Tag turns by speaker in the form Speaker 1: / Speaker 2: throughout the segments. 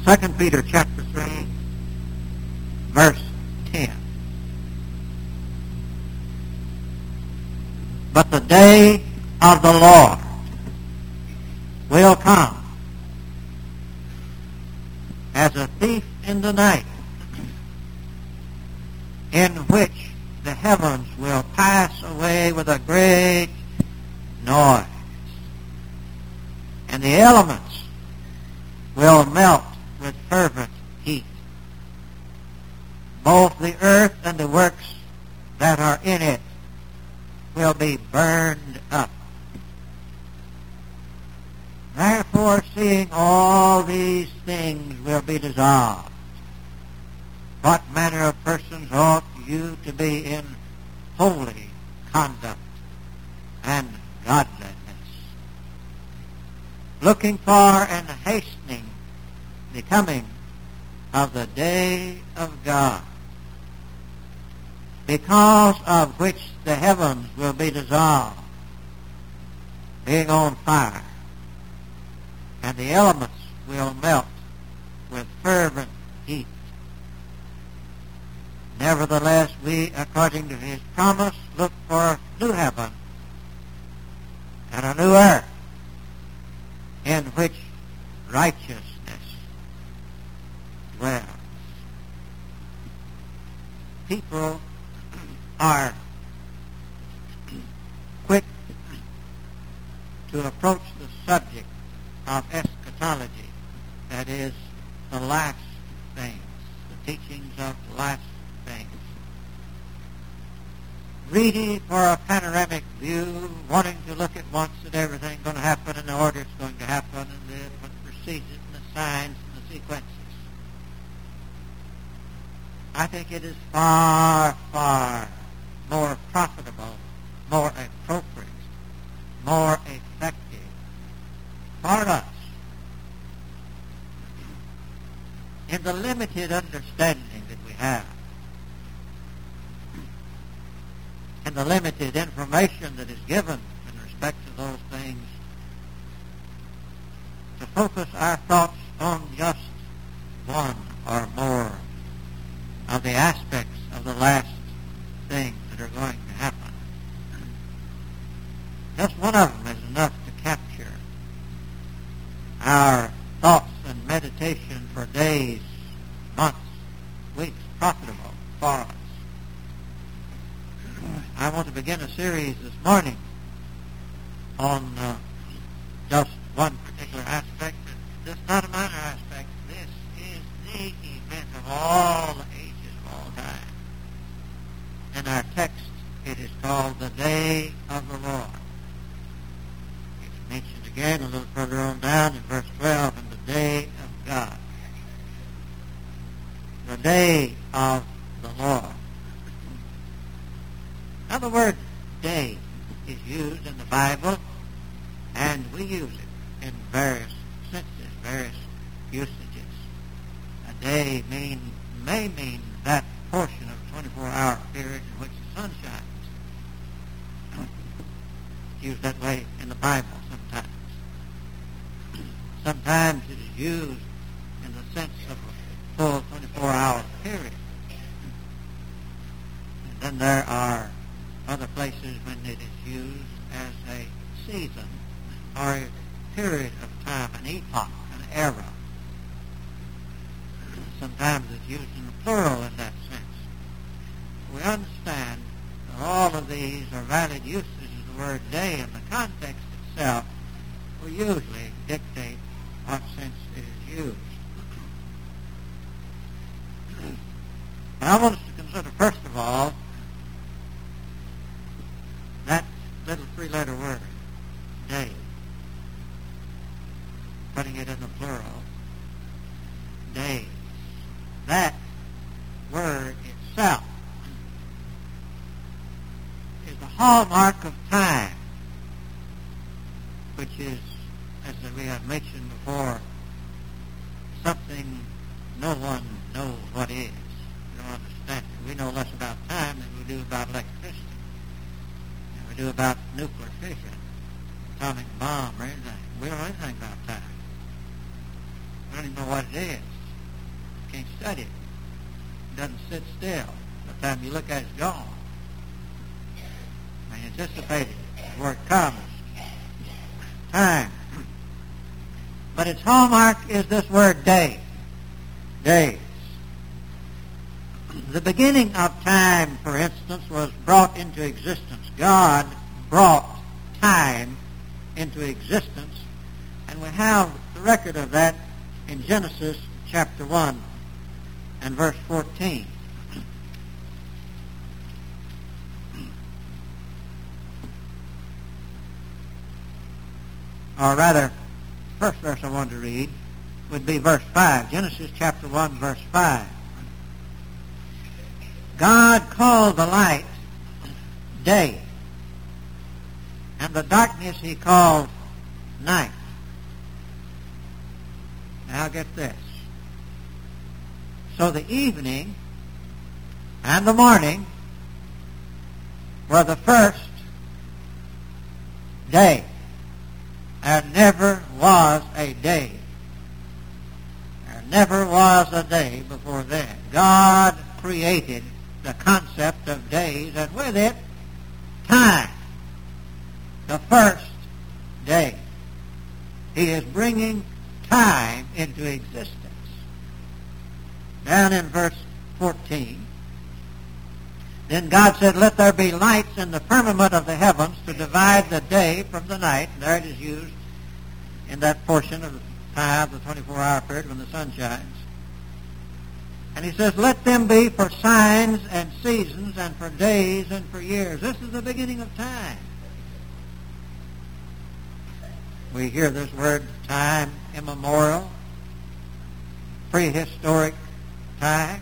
Speaker 1: 2 Peter chapter 3, verse 10. But the day of the Lord will come as a thief in the night, in which the heavens will pass away with a great noise, and the elements will melt with fervent heat. Both the earth and the works that are in it will be burned up. Therefore, seeing all these things will be dissolved, what manner of persons ought you to be in holy conduct and godliness, looking for and hastening the coming of the day of God, because of which the heavens will be dissolved, being on fire, and the elements will melt with fervent heat. Nevertheless, we, according to his promise, look for a new heaven and a new earth, in which righteousness dwells. People are quick to approach the subject of eschatology, that is, the last things, the teachings of the last things. Greedy for a panoramic view, wanting to look at once at everything going to happen and the order it's going to happen and what precedes it and the signs and the sequences. I think it is far, far more profitable, more appropriate, more effective for us, in the limited understanding that we have, and the limited information that is given in respect to those things, to focus our thoughts on just one or more of the aspects of the last things that are going to happen. Just one of them is enough to capture our thoughts and meditation for days, months, weeks, profitable for us. I want to begin a series this morning on just one particular aspect. This is not a minor aspect. This is the event of all ages, of all time. In our text, it is called the Day of the Lord. It's mentioned again a little further on down in verse 12, in the day of God. The day of the Lord. Now, the word day is used in the Bible, and we use it in various senses, various usages. A day may mean that portion of a 24-hour period in which the sun shines. It's used that way in the Bible sometimes. Sometimes it is used in the sense of a full 24-hour period. And then there are other places when it is used as a season or a period of time, an epoch, an era. Sometimes it's used in the plural in that sense. We understand that all of these are valid uses of the word day, and the context itself will usually dictate what sense it is used. But I want us to consider, first of all, that little three-letter word, day, putting it in the plural, days. That word itself is the hallmark of time, which is, as we have mentioned before, something no one knows what is. We don't understand it. We know less about time than we do about electricity. And we do about nuclear fission, atomic bomb, or anything. We don't know anything about time. We don't even know what it is. can't study it. It doesn't sit still. By the time you look at it, it's gone. I anticipated the word comes. Time. But its hallmark is this word day. Days. The beginning of time, for instance, was brought into existence. God brought time into existence, and we have the record of that in Genesis chapter 1 and verse 14. Or rather, first verse I wanted to read would be verse 5. Genesis chapter 1, verse 5. God called the light day, and the darkness he called night. Now get this. So the evening and the morning were the first day. There never was a day. There never was a day before then. God created the concept of days, and with it, time. The first day. He is bringing time into existence. Down in verse 14, then God said, let there be lights in the firmament of the heavens to divide the day from the night. And there it is used in that portion of the time, the 24-hour period when the sun shines. And he says, let them be for signs and seasons and for days and for years. This is the beginning of time. We hear this word time immemorial, prehistoric time,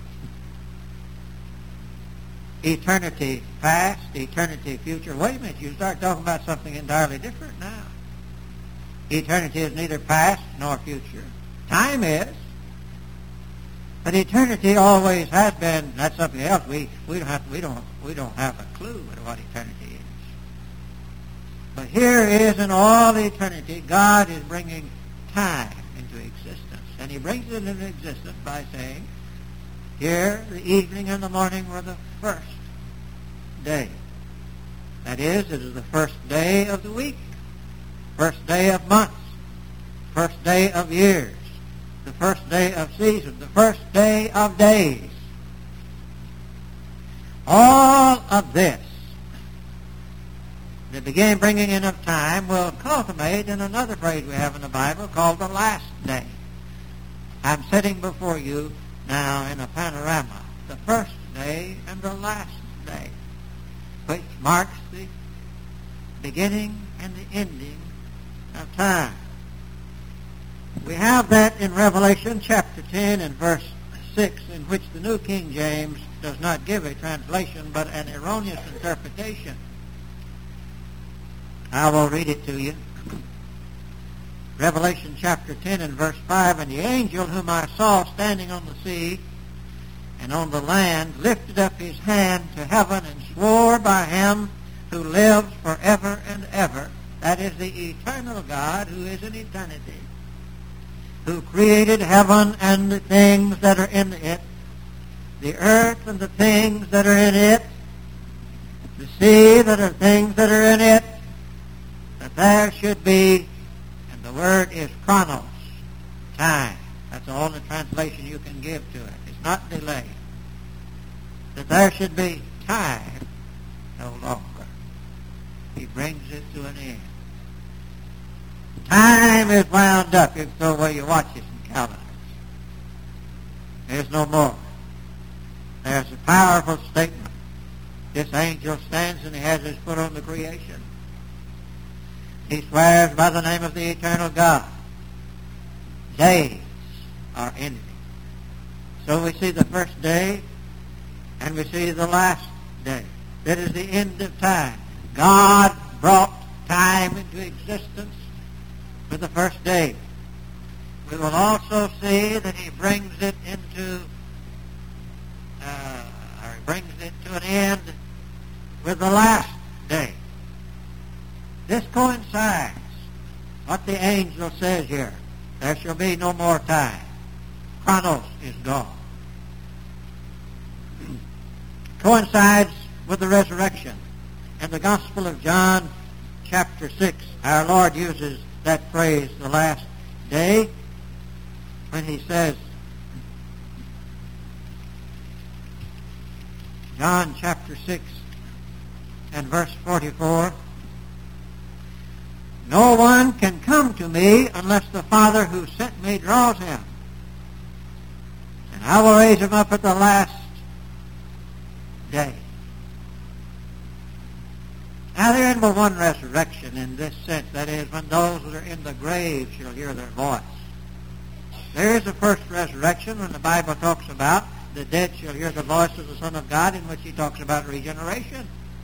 Speaker 1: eternity past, eternity future. Wait a minute, you start talking about something entirely different now. Eternity is neither past nor future. Time is. But eternity always has been. That's something else. We don't have a clue at what eternity is. But here is in all eternity, God is bringing time into existence, and He brings it into existence by saying, "Here, the evening and the morning were the first day." That is, it is the first day of the week, first day of months, first day of years, the first day of seasons, the first day of days. All of this, the beginning bringing in of time, will culminate in another phrase we have in the Bible called the last day. I'm sitting before you now in a panorama, the first day and the last day, which marks the beginning and the ending of time. We have that in Revelation chapter 10 and verse 6, in which the New King James does not give a translation but an erroneous interpretation. I will read it to you. Revelation chapter 10 and verse 5, "And the angel whom I saw standing on the sea and on the land lifted up his hand to heaven and swore by him who lives forever and ever," that is the eternal God who is in eternity, who created heaven and the things that are in it, the earth and the things that are in it, the sea that are things that are in it, that there should be, and the word is chronos, time. That's the only translation you can give to it. It's not delay. That there should be time no longer. He brings it to an end. Time is wound up. You can throw away your watches and calendars. There's no more. There's a powerful statement. This angel stands and he has his foot on the creation. He swears by the name of the eternal God. Days are ending. So we see the first day and we see the last day. That is the end of time. God brought time into existence with the first day. We will also see that He brings it into, an end with the last day. This coincides what the angel says here. There shall be no more time. chronos is gone. Coincides with the resurrection. In the Gospel of John, chapter 6, our Lord uses that phrase, the last day, when he says, John chapter 6 and verse 44, no one can come to me unless the Father who sent me draws him. And I will raise him up at the last day. Now there isn't but one resurrection in this sense. That is, when those that are in the grave shall hear their voice. There is a first resurrection when the Bible talks about the dead shall hear the voice of the Son of God, in which he talks about regeneration.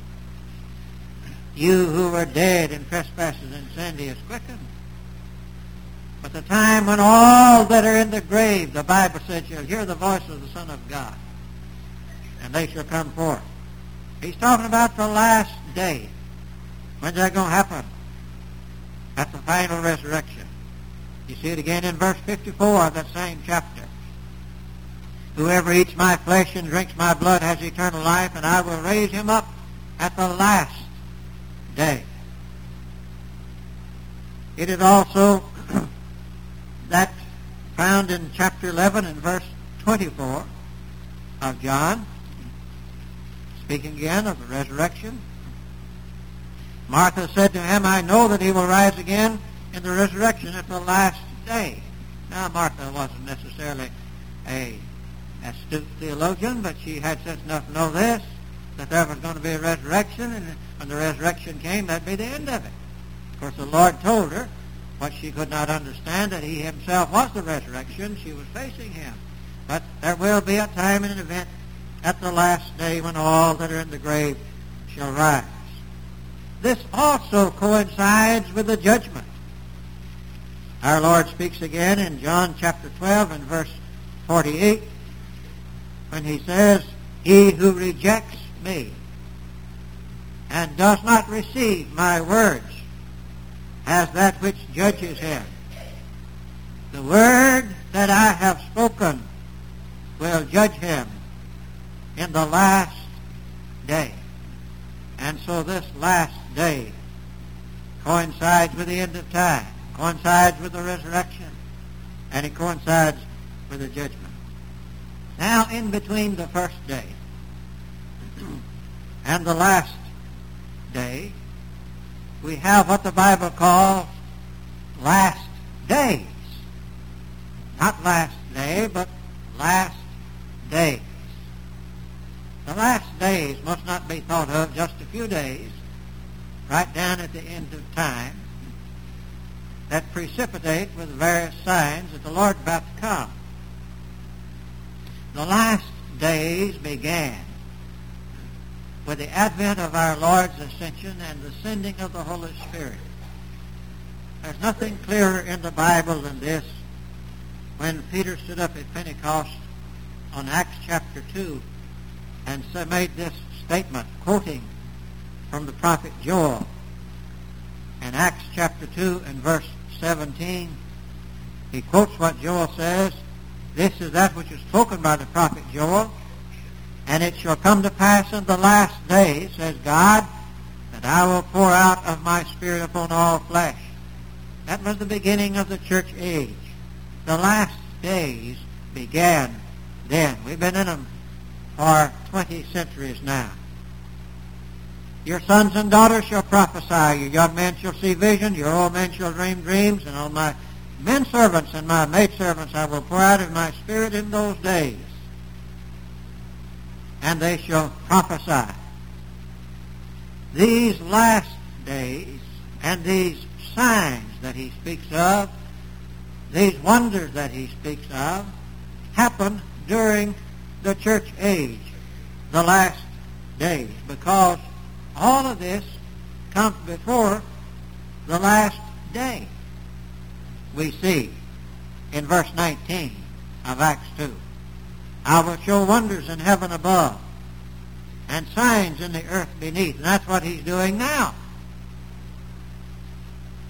Speaker 1: You who were dead in trespasses and sin, he is quickened. But the time when all that are in the grave, the Bible said, shall hear the voice of the Son of God, and they shall come forth. He's talking about the last day. When's that going to happen? At the final resurrection. You see it again in verse 54 of that same chapter. Whoever eats my flesh and drinks my blood has eternal life, and I will raise him up at the last day. It is also that found in chapter 11 and verse 24 of John, speaking again of the resurrection. Martha said to him, I know that he will rise again in the resurrection at the last day. Now, Martha wasn't necessarily a astute theologian, but she had sense enough to know this, that there was going to be a resurrection, and when the resurrection came, that'd be the end of it. Of course, the Lord told her what she could not understand, that he himself was the resurrection. She was facing him. But there will be a time and an event at the last day when all that are in the grave shall rise. This also coincides with the judgment. Our Lord speaks again in John chapter 12 and verse 48 when he says, he who rejects me and does not receive my words has that which judges him. The word that I have spoken will judge him in the last day. And so this last day coincides with the end of time, coincides with the resurrection, and it coincides with the judgment. Now, in between the first day and the last day, we have what the Bible calls last days. Not last day, but last days. The last days must not be thought of just a few days, right down at the end of time, that precipitate with various signs that the Lord is about to come. The last days began with the advent of our Lord's ascension and the sending of the Holy Spirit. There's nothing clearer in the Bible than this. When Peter stood up at Pentecost on Acts chapter 2 and made this statement, quoting from the prophet Joel. In Acts chapter 2 and verse 17, he quotes what Joel says, this is that which is spoken by the prophet Joel, and it shall come to pass in the last days, says God, that I will pour out of my Spirit upon all flesh. That was the beginning of the church age. The last days began then. We've been in them for 20 centuries now. Your sons and daughters shall prophesy, your young men shall see visions, your old men shall dream dreams, and on my men servants and my maid servants I will pour out of my Spirit in those days, and they shall prophesy. These last days and these signs that he speaks of, these wonders that he speaks of, happen during the church age, the last days, because all of this comes before the last day. We see in verse 19 of Acts 2, I will show wonders in heaven above and signs in the earth beneath. And that's what he's doing now.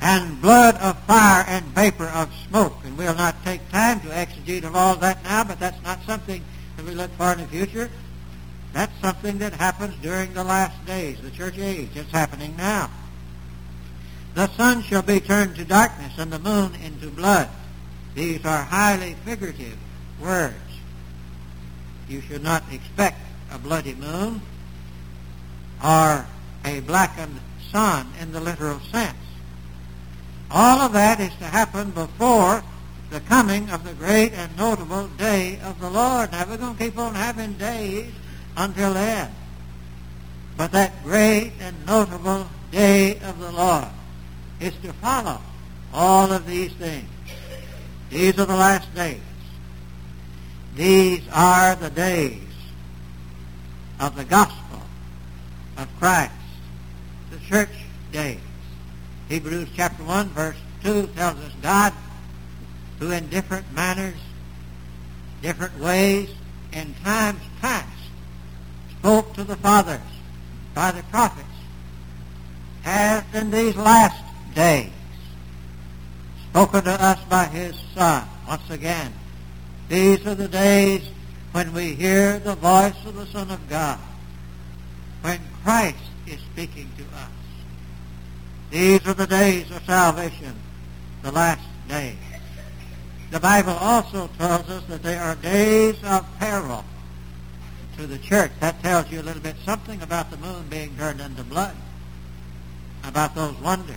Speaker 1: and blood of fire and vapor of smoke. And we'll not take time to exegete of all that now, but that's not something that we look for in the future. That's something that happens during the last days, the church age. It's happening now. The sun shall be turned to darkness and the moon into blood. These are highly figurative words. You should not expect a bloody moon or a blackened sun in the literal sense. All of that is to happen before the coming of the great and notable day of the Lord. Now, we're going to keep on having days until then. But that great and notable day of the Lord is to follow all of these things. These are the last days. These are the days of the gospel of Christ, the church days. Hebrews chapter 1, verse 2 tells us God, who in different manners, different ways, in times past, spoke to the fathers by the prophets, has in these last days spoken to us by his Son. Once again, these are the days when we hear the voice of the Son of God, when Christ is speaking to us. These are the days of salvation, the last days. The Bible also tells us that they are days of peril to the church. That tells you a little bit something about the moon being turned into blood, about those wonders.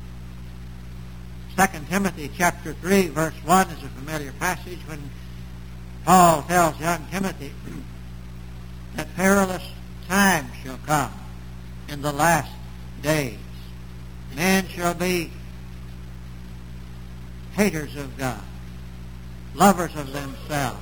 Speaker 1: 2 Timothy chapter 3, verse 1 is a familiar passage when Paul tells young Timothy that perilous times shall come in the last days. Men shall be haters of God, lovers of themselves.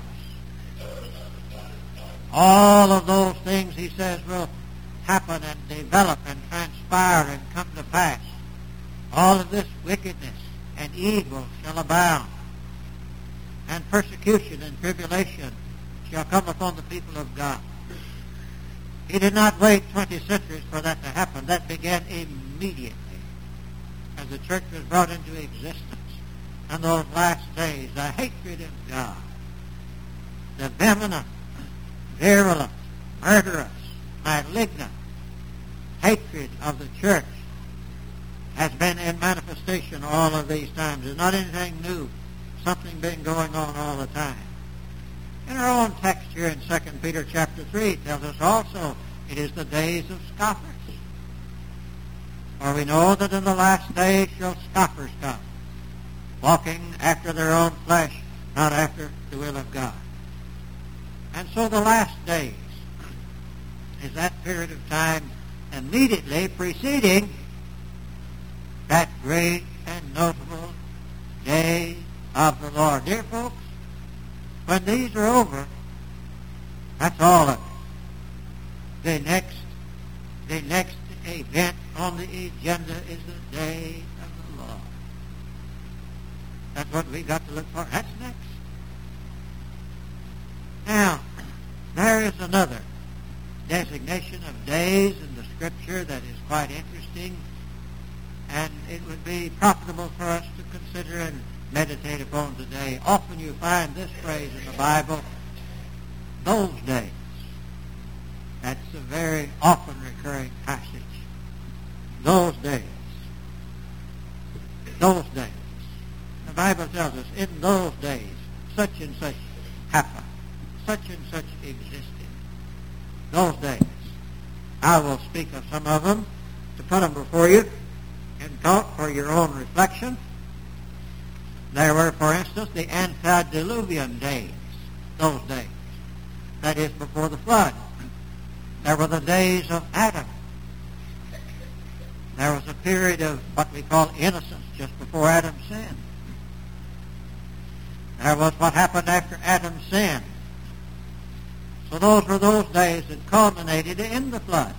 Speaker 1: All of those things, he says, will happen and develop and transpire and come to pass. All of this wickedness and evil shall abound, and persecution and tribulation shall come upon the people of God. He did not wait 20 centuries for that to happen. That began immediately as the church was brought into existence. In those last days, the hatred of God, the vehement, virulent, murderous, malignant hatred of the church has been in manifestation all of these times. It's not anything new. Something been going on all the time. In our own text here in 2 Peter chapter 3 tells us also it is the days of scoffers. For we know that in the last days shall scoffers come, walking after their own flesh, not after the will of God. And so the last days is that period of time immediately preceding that great and notable day of the Lord. Dear folks, when these are over, that's all of it. The next event on the agenda is the day of the Lord. That's what we got to look for. That's next. Now, there is another designation of days in the Scripture that is quite interesting, and it would be profitable for us to consider and meditate upon today. Often you find this phrase in the Bible, those days. That's a very often recurring passage. Those days. Those days. The Bible tells us, in those days, such and such happened. Such and such existed. Those days. I will speak of some of them to put them before you in thought for your own reflection. There were, for instance, the antediluvian days, those days. That is, before the flood. There were the days of Adam. There was a period of what we call innocence just before Adam sinned. There was what happened after Adam sinned. So those were those days that culminated in the flood.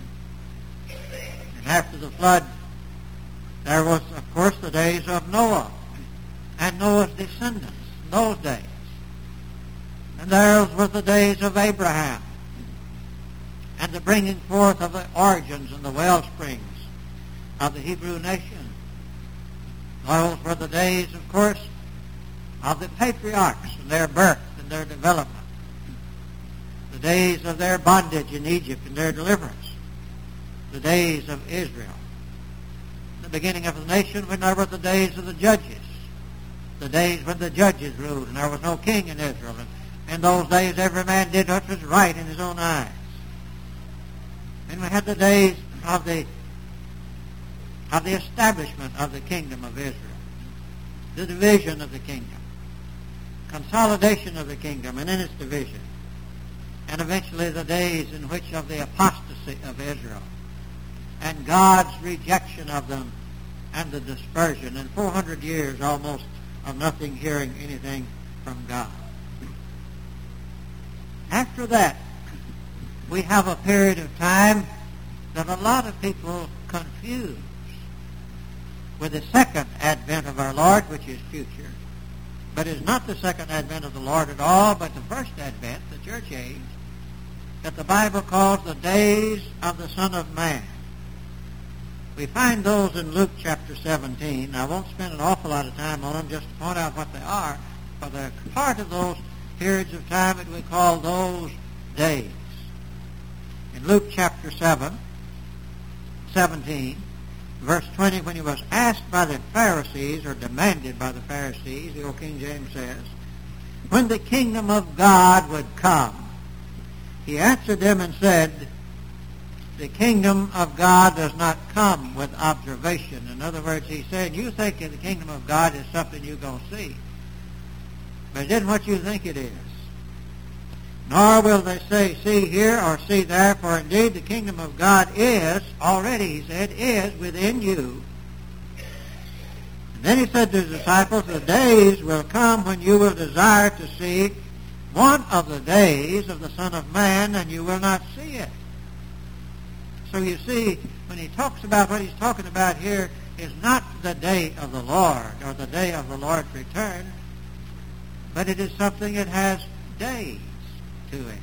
Speaker 1: And after the flood, there was, of course, the days of Noah and Noah's descendants, those days. And those were the days of Abraham and the bringing forth of the origins and the well springs of the Hebrew nation. Those were the days, of course, of the patriarchs and their birth and their development. The days of their bondage in Egypt and their deliverance. The days of Israel. The beginning of the nation when there were the days of the judges. The days when the judges ruled and there was no king in Israel. And in those days every man did what was right in his own eyes. And we had the days of the establishment of the kingdom of Israel. The division of the kingdom. Consolidation of the kingdom and in its division. And eventually the days in which of the apostasy of Israel and God's rejection of them and the dispersion, and 400 years almost of nothing hearing anything from God. After that, we have a period of time that a lot of people confuse with the second advent of our Lord, which is future, but is not the second advent of the Lord at all, but the first advent, the church age, that the Bible calls the days of the Son of Man. We find those in Luke chapter 17. I won't spend an awful lot of time on them, just to point out what they are, but they're part of those periods of time that we call those days. In Luke chapter 17, verse 20, when he was asked by the Pharisees, or demanded by the Pharisees, the old King James says, when the kingdom of God would come, he answered them and said, the kingdom of God does not come with observation. In other words, he said, you think the kingdom of God is something you're going to see. But it isn't what you think it is. Nor will they say, see here or see there, for indeed the kingdom of God is, already he said, is within you. And then he said to the disciples, the days will come when you will desire to see one of the days of the Son of Man, and you will not see it. So you see, when he talks about what he's talking about here is not the day of the Lord or the day of the Lord's return, but it is something that has days to it.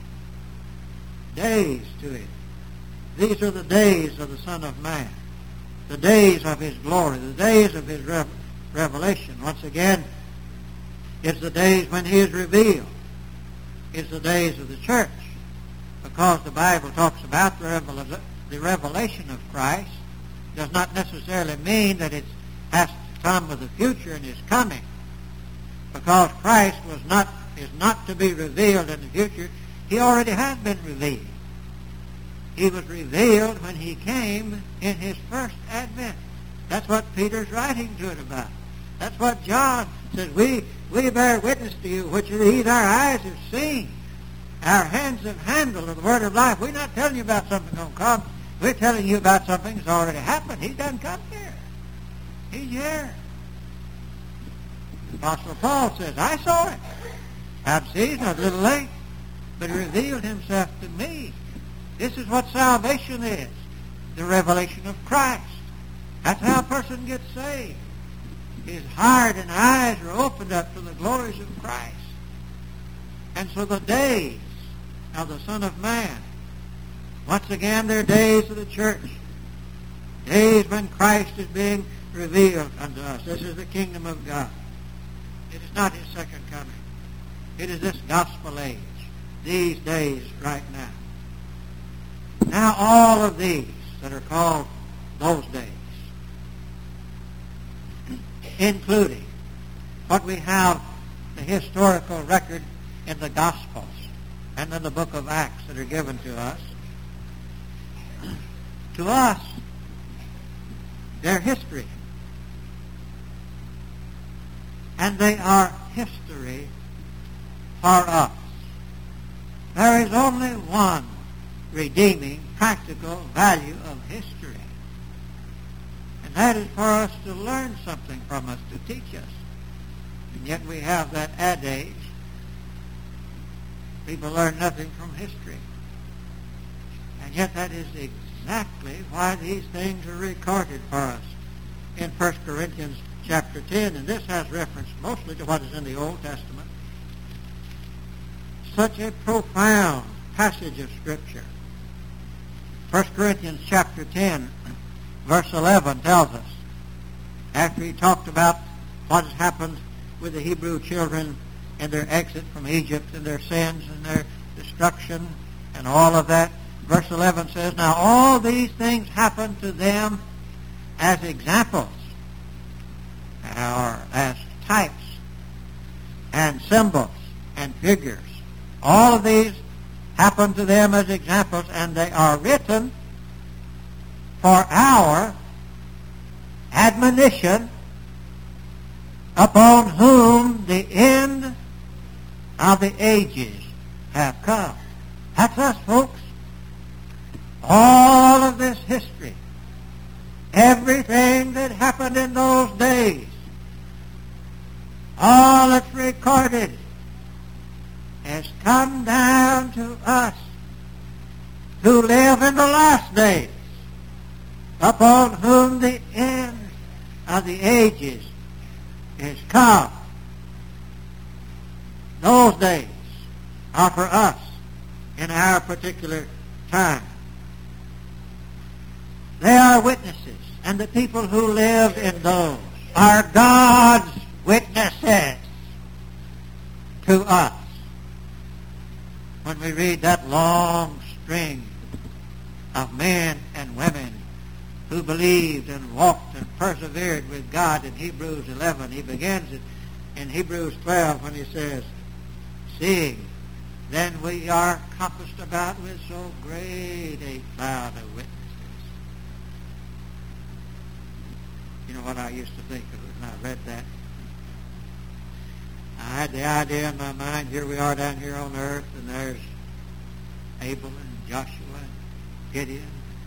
Speaker 1: Days to it. These are the days of the Son of Man, the days of his glory, the days of his revelation. Once again, it's the days when he is revealed. It's the days of the church, because the Bible talks about the revelation of Christ does not necessarily mean that it has to come with the future and is coming, because Christ is not to be revealed in the future. He already has been revealed. He was revealed when he came in his first advent. That's what Peter's writing to it about. That's what John says. We bear witness to you, which these our eyes have seen, our hands have handled of the word of life. We're not telling you about something going to come. We're telling you about something that's already happened. He's done come here. He's here. The Apostle Paul says, I saw it. Perhaps he's not a little late, but he revealed himself to me. This is what salvation is, the revelation of Christ. That's how a person gets saved. His heart and eyes are opened up to the glories of Christ. And so the days of the Son of Man, once again, they're days of the church. Days when Christ is being revealed unto us. This is the kingdom of God. It is not his second coming. It is this gospel age, these days right now. Now all of these that are called those days, including what we have, the historical record in the Gospels and in the book of Acts that are given to us. To us, they're history. And they are history for us. There is only one redeeming, practical value of history. And that is for us to learn something from us, to teach us. And yet we have that adage, people learn nothing from history. And yet that is exactly why these things are recorded for us in 1 Corinthians chapter 10. And this has reference mostly to what is in the Old Testament. Such a profound passage of Scripture. 1 Corinthians chapter 10, verse 11 tells us, after he talked about what has happened with the Hebrew children and their exit from Egypt and their sins and their destruction and all of that. Verse 11 says, now all these things happened to them as examples, or as types and symbols and figures. All of these happened to them as examples, and they are written for our admonition, upon whom the end of the ages have come. That's us, folks. All of this history, everything that happened in those days, all that's recorded, has come down to us who live in the last days, upon whom the end of the ages is come. Those days are for us in our particular time. They are witnesses, and the people who live in those are God's witnesses to us. When we read that long string of men and women who believed and walked and persevered with God in Hebrews 11, he begins it in Hebrews 12 when he says, seeing then we are compassed about with so great a cloud of witnesses. You know what I used to think when I read that? I had the idea in my mind, here we are down here on earth, and there's Abel and Joshua and Gideon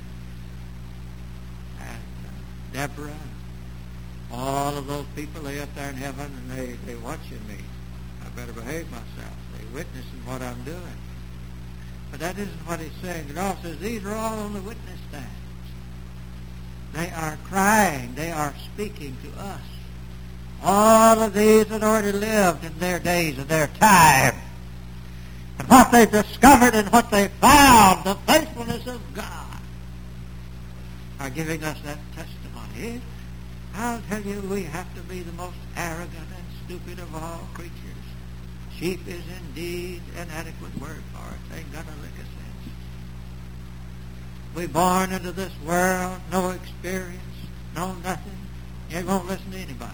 Speaker 1: and Deborah. All of those people, they up there in heaven, and they watching me. I better behave myself. They witnessing what I'm doing. But that isn't what he's saying. It all says these are all on the witness stand. They are crying. They are speaking to us. All of these had already lived in their days of their time. And what they've discovered and what they found, the faithfulness of God, are giving us that testimony. I'll tell you, we have to be the most arrogant and stupid of all creatures. Sheep is indeed an adequate word for it. They ain't got a lick of sense. We're born into this world, no experience, no nothing. You won't listen to anybody.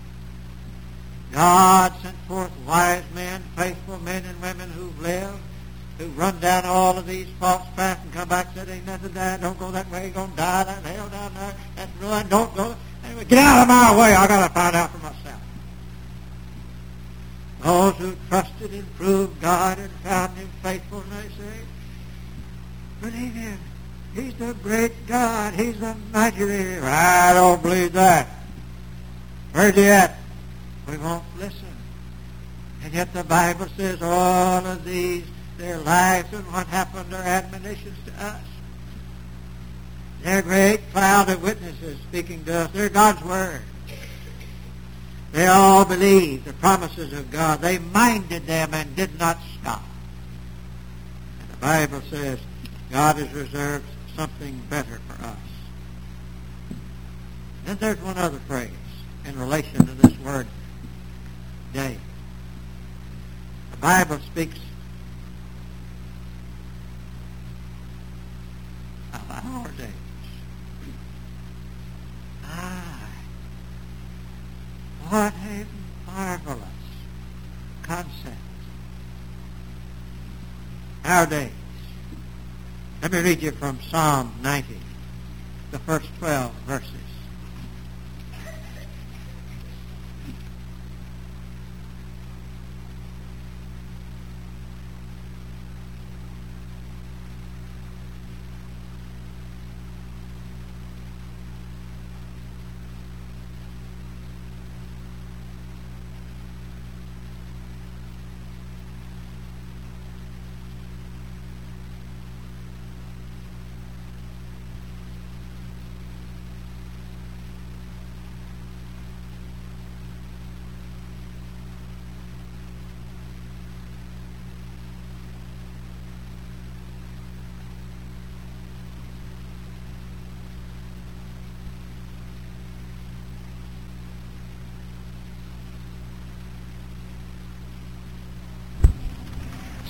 Speaker 1: God sent forth wise men, faithful men and women who've lived, who've run down all of these false paths and come back and said, ain't nothing there, don't go that way, you're going to die, that hell down there, that's ruin, don't go. Anyway, get out of my way, I got to find out for myself. Those who trusted and proved God and found Him faithful, and they say, believe Him. He's the great God. He's the mighty Redeemer. I don't believe that. Where's He at? We won't listen. And yet the Bible says all of these, their lives and what happened are admonitions to us. They're a great cloud of witnesses speaking to us. They're God's Word. They all believed the promises of God. They minded them and did not stop. And the Bible says God has reserved something better for us. Then there's one other phrase in relation to this word, day. The Bible speaks of our days. What a marvelous concept. Our days. Let me read you from Psalm 90, the first 12 verses.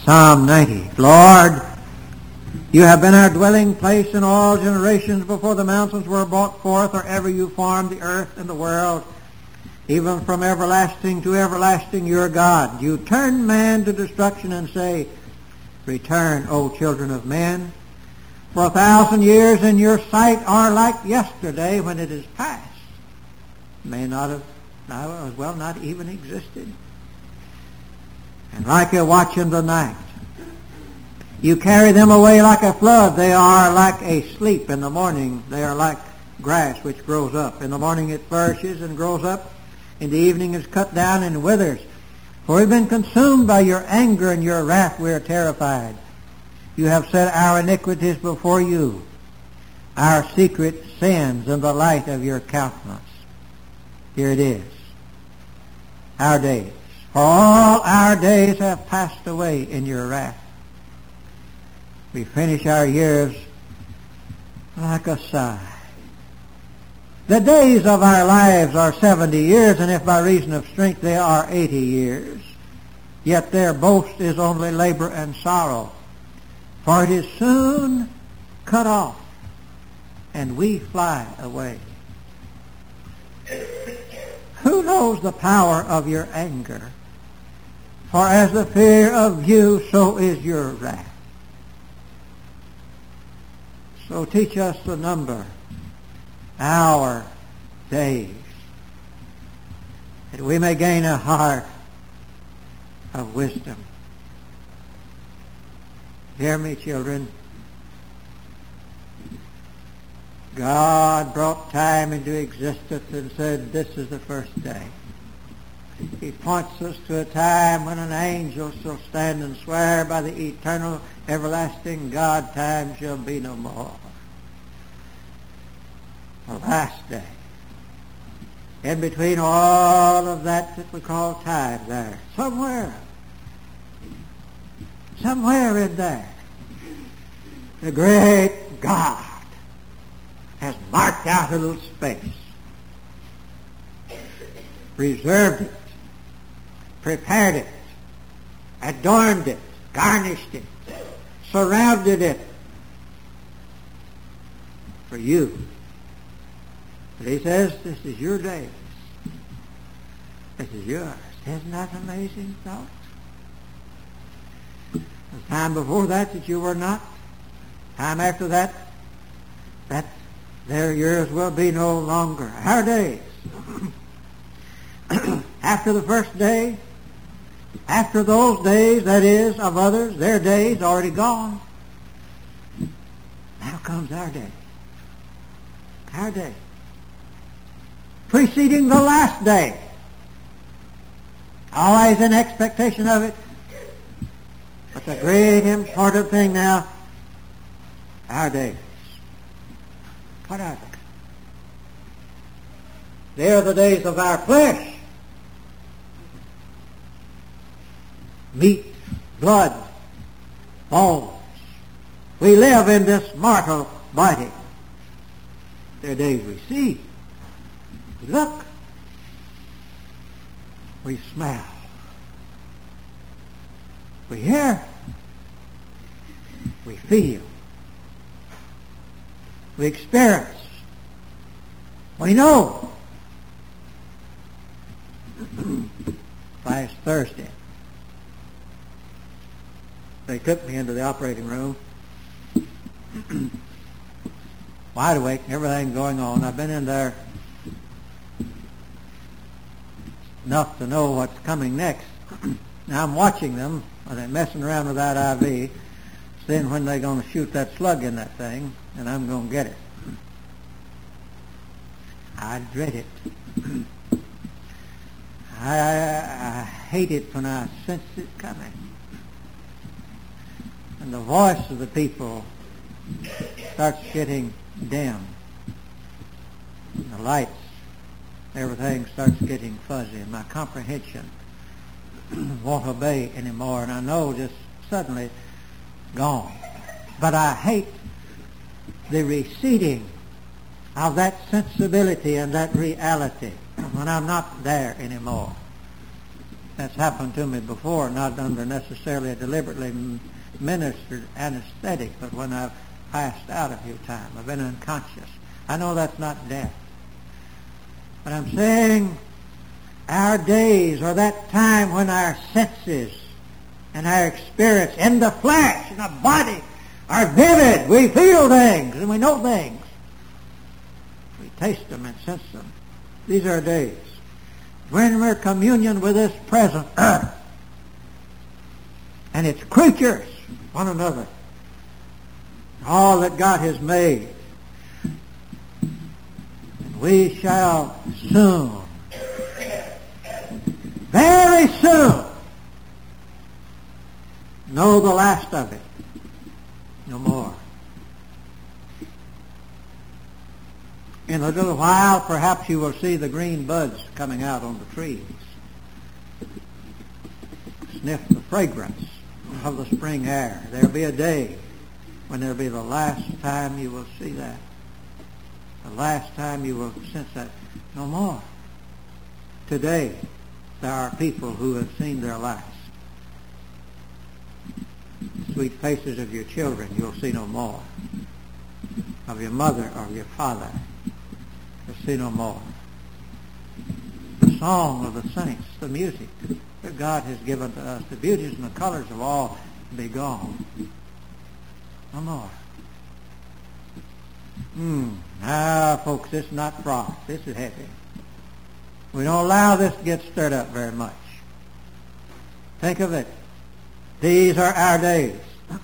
Speaker 1: Psalm 90. Lord, you have been our dwelling place in all generations before the mountains were brought forth, or ever you formed the earth and the world. Even from everlasting to everlasting you are God. You turn man to destruction and say, return, O children of men. For 1,000 years in your sight are like yesterday when it is past. May not have, as well not even existed. And like a watch in the night. You carry them away like a flood. They are like a sleep in the morning. They are like grass which grows up. In the morning it flourishes and grows up. In the evening is cut down and withers. For we've been consumed by your anger and your wrath. We are terrified. You have set our iniquities before you, our secret sins in the light of your countenance. Here it is. Our days. For all our days have passed away in your wrath. We finish our years like a sigh. The days of our lives are 70 years, and if by reason of strength they are 80 years, yet their boast is only labor and sorrow. For it is soon cut off, and we fly away. Who knows the power of your anger? For as the fear of you, so is your wrath. So teach us the number, our days, that we may gain a heart of wisdom. Hear me, children. God brought time into existence and said, this is the first day. He points us to a time when an angel shall stand and swear by the eternal, everlasting God, time shall be no more. The last day. In between all of that we call time there, somewhere in there, the great God has marked out a little space, reserved it, prepared it, adorned it, garnished it, surrounded it for you. But he says, this is your day. This is yours. Isn't that an amazing thought? The time before that you were not. Time after that their years will be no longer. Our days. After the first day, after those days, that is, of others, their days already gone. Now comes our day. Our day. Preceding the last day. Always in expectation of it. But the great important thing now, our days. What are they? They are the days of our flesh. Meat, blood, bones. We live in this mortal body. They're days we see. We look. We smell. We hear. We feel. We experience. We know. Last Thursday, they took me into the operating room. Wide awake, everything going on. I've been in there enough to know what's coming next. Now I'm watching them when they're messing around with that IV, seeing when they're going to shoot that slug in that thing, and I'm going to get it. I dread it. I hate it when I sense it coming. And the voice of the people starts getting dim. And the lights, everything starts getting fuzzy. My comprehension won't obey anymore, and I know just suddenly gone. But I hate the receding of that sensibility and that reality when I'm not there anymore. That's happened to me before, not under necessarily a deliberately ministered anesthetic, but when I've passed out a few times. I've been unconscious. I know that's not death. But I'm saying our days are that time when our senses and our experience in the flesh, in the body, are vivid. We feel things and we know things. We taste them and sense them. These are days when we're communion with this present earth and its creatures, one another, all that God has made. And we shall soon, very soon, know the last of it. No more. In a little while, perhaps you will see the green buds coming out on the trees. Sniff the fragrance of the spring air. There'll be a day when there'll be the last time you will see that. The last time you will sense that. No more. Today, there are people who have seen their last. Sweet faces of your children you'll see no more. Of your mother or your father you'll see no more. The song of the saints, the music that God has given to us, the beauties and the colors of all be gone. No more. Now, folks, this is not frost. This is heavy. We don't allow this to get stirred up very much. Think of it. These are our days.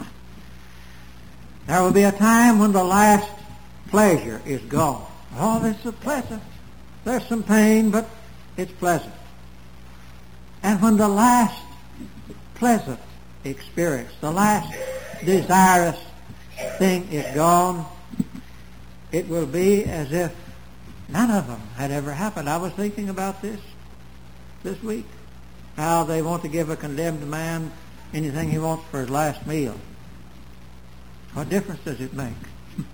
Speaker 1: There will be a time when the last pleasure is gone. Oh, this is pleasant. There's some pain, but it's pleasant. And when the last pleasant experience, the last desirous thing is gone, it will be as if none of them had ever happened. I was thinking about this week, how they want to give a condemned man anything he wants for his last meal. What difference does it make?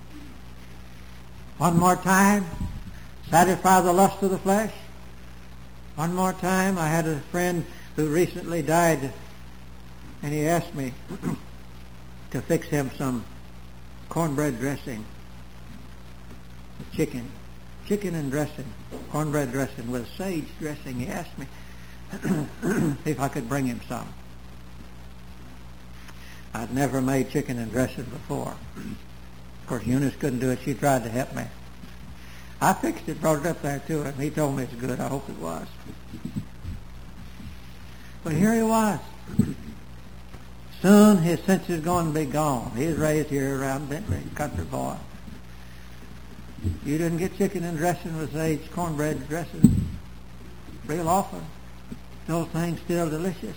Speaker 1: One more time, satisfy the lust of the flesh. One more time, I had a friend who recently died, and he asked me to fix him some cornbread dressing, chicken and dressing, cornbread dressing with sage dressing. He asked me if I could bring him some. I'd never made chicken and dressing before. Of course, Eunice couldn't do it. She tried to help me. I fixed it, brought it up there to him. He told me it's good. I hope it was. But here he was. Soon his senses going to be gone. He was raised here around Bentley, country boy. You didn't get chicken and dressing with sage cornbread dressing real often. Those things still delicious.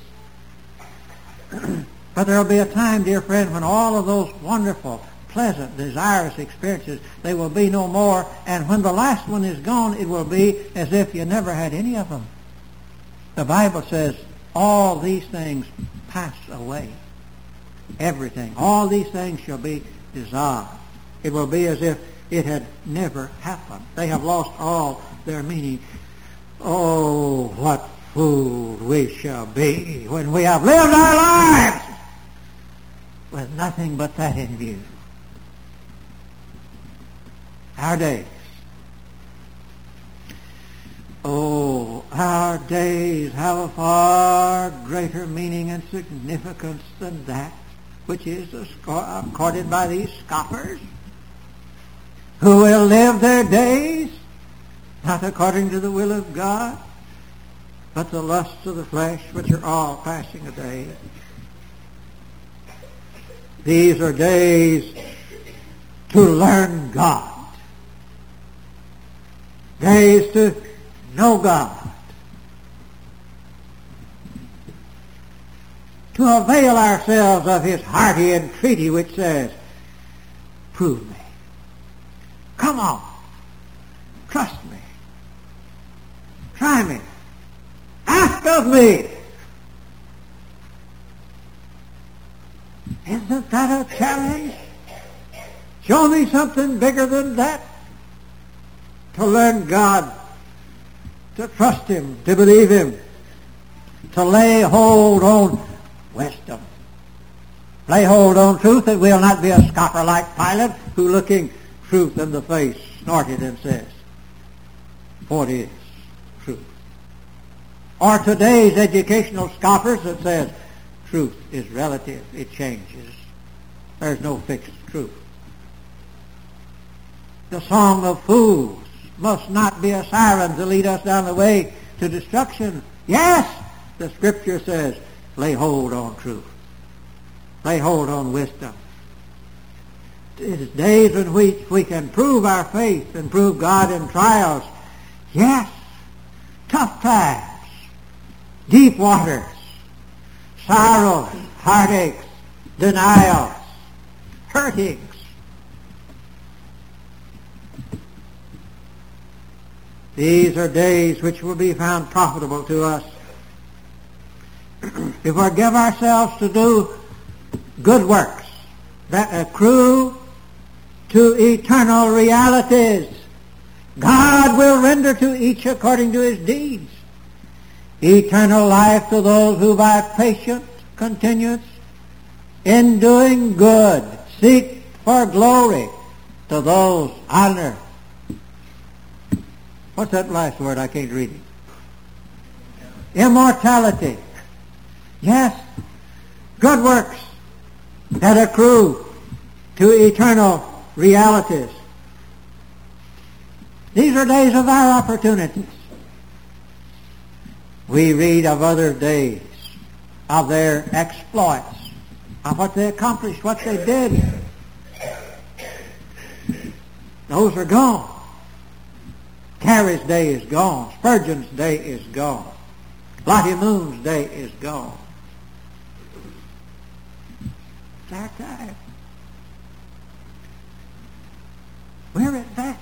Speaker 1: But there will be a time, dear friend, when all of those wonderful, pleasant, desirous experiences, they will be no more. And when the last one is gone, it will be as if you never had any of them. The Bible says all these things pass away. Everything. All these things shall be dissolved. It will be as if it had never happened. They have lost all their meaning. Oh, what fools we shall be when we have lived our lives with nothing but that in view. Our days. Oh, our days have a far greater meaning and significance than that which is accorded by these scoffers who will live their days not according to the will of God, but the lusts of the flesh, which are all passing away. These are days to learn God, days to know God, to avail ourselves of his hearty entreaty which says, prove me. Come on. Trust me. Try me. Ask of me. Isn't that a challenge? Show me something bigger than that. To learn God, to trust him, to believe him,
Speaker 2: to lay hold on wisdom. Lay hold on truth, that we'll not be a scoffer like Pilate, who looking truth in the face snorted and says, "What is truth?" Or today's educational scoffers that says, truth is relative, it changes. There's no fixed truth. The song of fools must not be a siren to lead us down the way to destruction. Yes, the Scripture says, lay hold on truth. Lay hold on wisdom. It is days in which we can prove our faith and prove God in trials. Yes, tough times, deep waters, sorrows, heartaches, denials, hurtings. These are days which will be found profitable to us if we give ourselves to do good works that accrue to eternal realities. God will render to each according to his deeds. Eternal life to those who by patient continuance in doing good seek for glory, to those honor. What's that last word? I can't read it. Immortality. Yes, good works that accrue to eternal realities. These are days of our opportunities. We read of other days, of their exploits, of what they accomplished, what they did. Those are gone. Carey's day is gone. Spurgeon's day is gone. Lottie Moon's day is gone. It's our time. We're at that.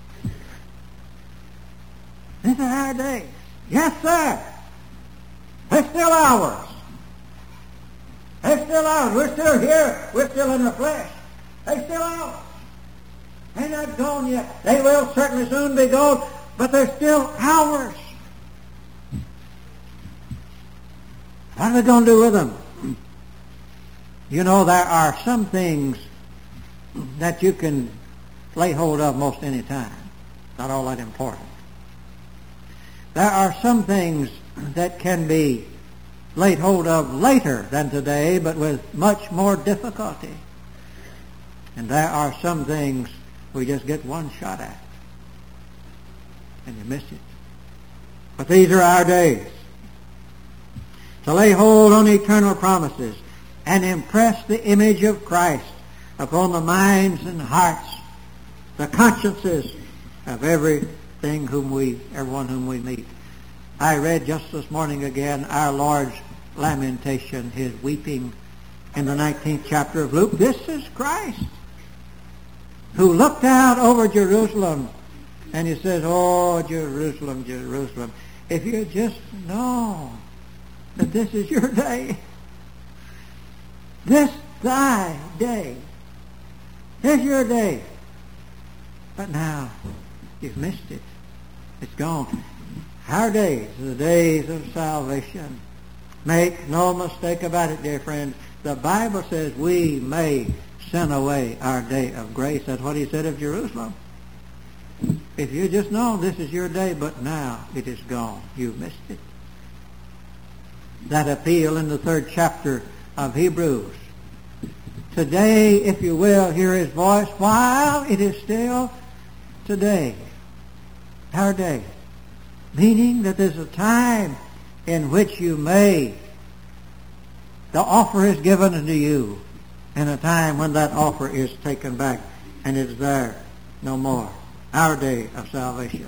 Speaker 2: These are our days. Yes, sir. They're still ours. They're still ours. We're still here. We're still in the flesh. They're still ours. They're not gone yet. They will certainly soon be gone, but they're still ours. What are we going to do with them? You know, there are some things that you can lay hold of most any time. Not all that important. There are some things that can be laid hold of later than today, but with much more difficulty. And there are some things we just get one shot at, and you miss it. But these are our days. To lay hold on eternal promises and impress the image of Christ upon the minds and hearts, the consciences of everyone whom we meet. I read just this morning again our Lord's lamentation, his weeping in the 19th chapter of Luke. This is Christ, who looked out over Jerusalem, and he says, "Oh, Jerusalem, Jerusalem, if you just know that this is your day, this thy day, this is your day, but now you've missed it. It's gone." Our days are the days of salvation. Make no mistake about it, dear friends. The Bible says we may send away our day of grace. That's what he said of Jerusalem. If you just know this is your day, but now it is gone. You've missed it. That appeal in the 3rd chapter of Hebrews. Today, if you will, hear his voice while it is still today. Our day. Meaning that there's a time in which you may, the offer is given unto you, and a time when that offer is taken back and is there no more. Our day of salvation.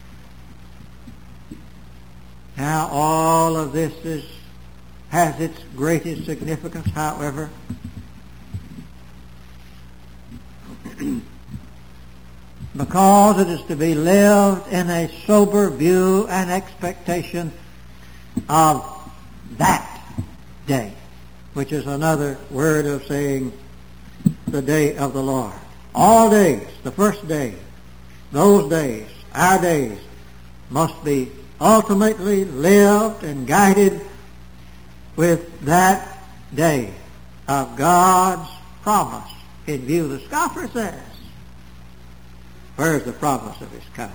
Speaker 2: Now all of this has its greatest significance, however. Because it is to be lived in a sober view and expectation of that day, which is another word of saying the day of the Lord. All days, the first day, those days, our days, must be ultimately lived and guided with that day of God's promise in view. The scoffer says, where's the promise of his coming?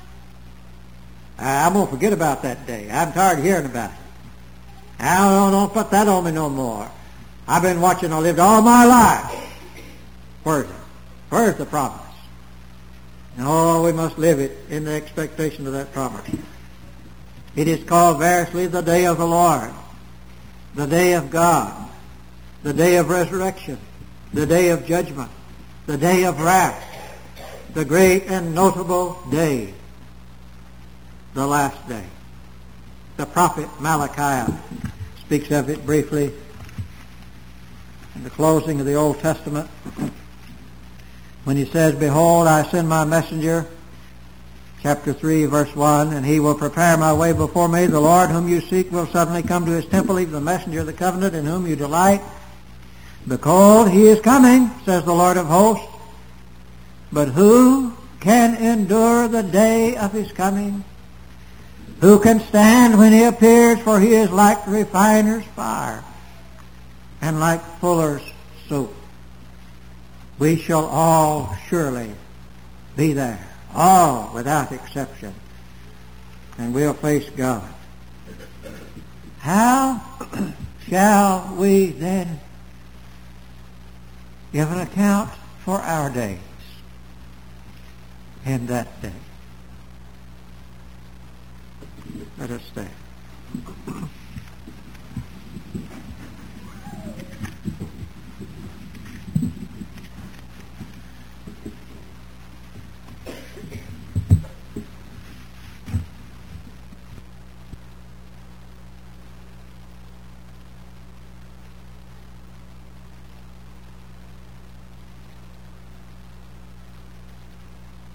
Speaker 2: I'm going to forget about that day. I'm tired of hearing about it. Don't put that on me no more. I've been watching, I lived all my life. Where's it? Where's the promise? No, we must live it in the expectation of that promise. It is called variously the day of the Lord, the day of God, the day of resurrection, the day of judgment, the day of wrath, the great and notable day, the last day. The prophet Malachi speaks of it briefly in the closing of the Old Testament when he says, behold, I send my messenger, chapter 3, verse 1, and he will prepare my way before me. The Lord whom you seek will suddenly come to his temple, even the messenger of the covenant in whom you delight. Behold, he is coming, says the Lord of hosts. But who can endure the day of his coming? Who can stand when he appears? For he is like the refiner's fire and like fuller's soap. We shall all surely be there, all without exception, and we'll face God. How shall we then give an account for our days in that day? Let us stand.